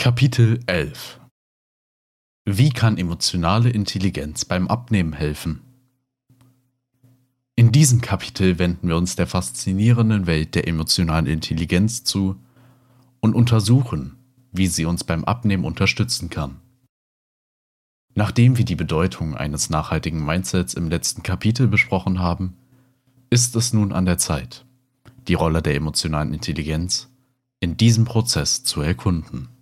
Kapitel 11: Wie kann emotionale Intelligenz beim Abnehmen helfen? In diesem Kapitel wenden wir uns der faszinierenden Welt der emotionalen Intelligenz zu und untersuchen, wie sie uns beim Abnehmen unterstützen kann. Nachdem wir die Bedeutung eines nachhaltigen Mindsets im letzten Kapitel besprochen haben, ist es nun an der Zeit, die Rolle der emotionalen Intelligenz in diesem Prozess zu erkunden.